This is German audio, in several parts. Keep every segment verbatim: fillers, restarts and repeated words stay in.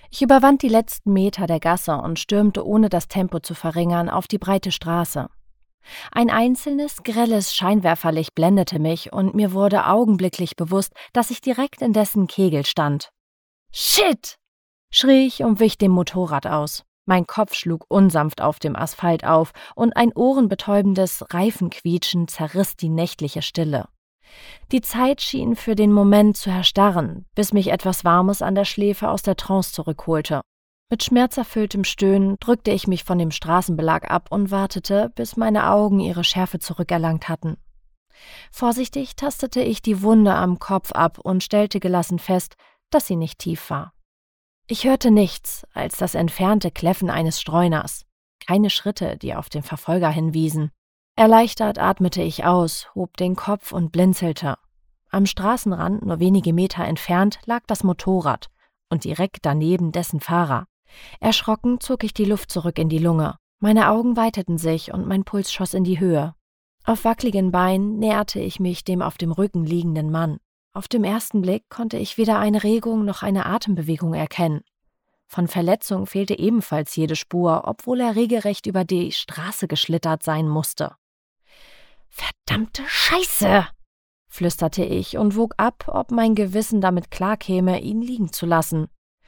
Ich überwand die letzten Meter der Gasse und stürmte, ohne das Tempo zu verringern, auf die breite Straße. Ein einzelnes, grelles Scheinwerferlicht blendete mich und mir wurde augenblicklich bewusst, dass ich direkt in dessen Kegel stand. »Shit!« schrie ich und wich dem Motorrad aus. Mein Kopf schlug unsanft auf dem Asphalt auf und ein ohrenbetäubendes Reifenquietschen zerriss die nächtliche Stille. Die Zeit schien für den Moment zu erstarren, bis mich etwas Warmes an der Schläfe aus der Trance zurückholte. Mit schmerzerfülltem Stöhnen drückte ich mich von dem Straßenbelag ab und wartete, bis meine Augen ihre Schärfe zurückerlangt hatten. Vorsichtig tastete ich die Wunde am Kopf ab und stellte gelassen fest, dass sie nicht tief war. Ich hörte nichts als das entfernte Kläffen eines Streuners, keine Schritte, die auf den Verfolger hinwiesen. Erleichtert atmete ich aus, hob den Kopf und blinzelte. Am Straßenrand, nur wenige Meter entfernt, lag das Motorrad und direkt daneben dessen Fahrer. Erschrocken zog ich die Luft zurück in die Lunge. Meine Augen weiteten sich und mein Puls schoss in die Höhe. Auf wackligen Beinen näherte ich mich dem auf dem Rücken liegenden Mann. Auf dem ersten Blick konnte ich weder eine Regung noch eine Atembewegung erkennen. Von Verletzung fehlte ebenfalls jede Spur, obwohl er regelrecht über die Straße geschlittert sein musste. »Verdammte Scheiße«, flüsterte ich und wog ab, ob mein Gewissen damit klarkäme, ihn liegen zu lassen.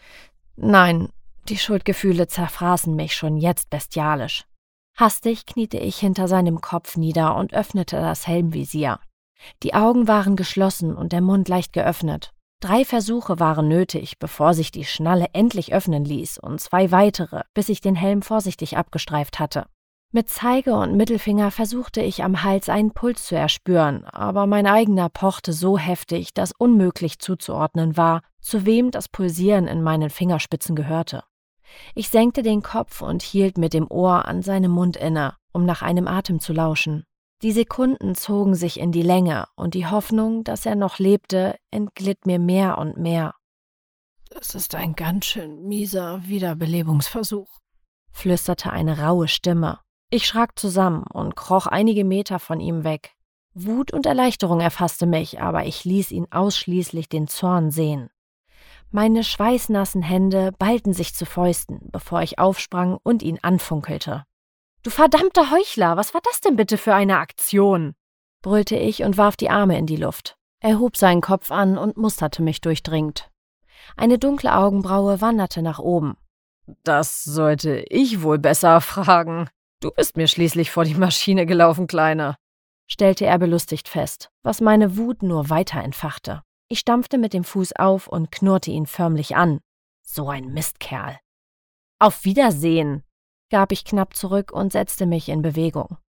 Nein, die Schuldgefühle zerfraßen mich schon jetzt bestialisch. Hastig kniete ich hinter seinem Kopf nieder und öffnete das Helmvisier. Die Augen waren geschlossen und der Mund leicht geöffnet. Drei Versuche waren nötig, bevor sich die Schnalle endlich öffnen ließ, und zwei weitere, bis ich den Helm vorsichtig abgestreift hatte. Mit Zeige und Mittelfinger versuchte ich am Hals einen Puls zu erspüren, aber mein eigener pochte so heftig, dass unmöglich zuzuordnen war, zu wem das Pulsieren in meinen Fingerspitzen gehörte. Ich senkte den Kopf und hielt mit dem Ohr an seinem Mund inne, um nach einem Atem zu lauschen. Die Sekunden zogen sich in die Länge und die Hoffnung, dass er noch lebte, entglitt mir mehr und mehr. »Das ist ein ganz schön mieser Wiederbelebungsversuch«, flüsterte eine raue Stimme. Ich schrak zusammen und kroch einige Meter von ihm weg. Wut und Erleichterung erfasste mich, aber ich ließ ihn ausschließlich den Zorn sehen. Meine schweißnassen Hände ballten sich zu Fäusten, bevor ich aufsprang und ihn anfunkelte. »Du verdammter Heuchler, was war das denn bitte für eine Aktion?« brüllte ich und warf die Arme in die Luft. Er hob seinen Kopf an und musterte mich durchdringend. Eine dunkle Augenbraue wanderte nach oben. »Das sollte ich wohl besser fragen. Du bist mir schließlich vor die Maschine gelaufen, Kleine«, stellte er belustigt fest, was meine Wut nur weiter entfachte. Ich stampfte mit dem Fuß auf und knurrte ihn förmlich an. So ein Mistkerl. »Auf Wiedersehen«, gab ich knapp zurück und setzte mich in Bewegung.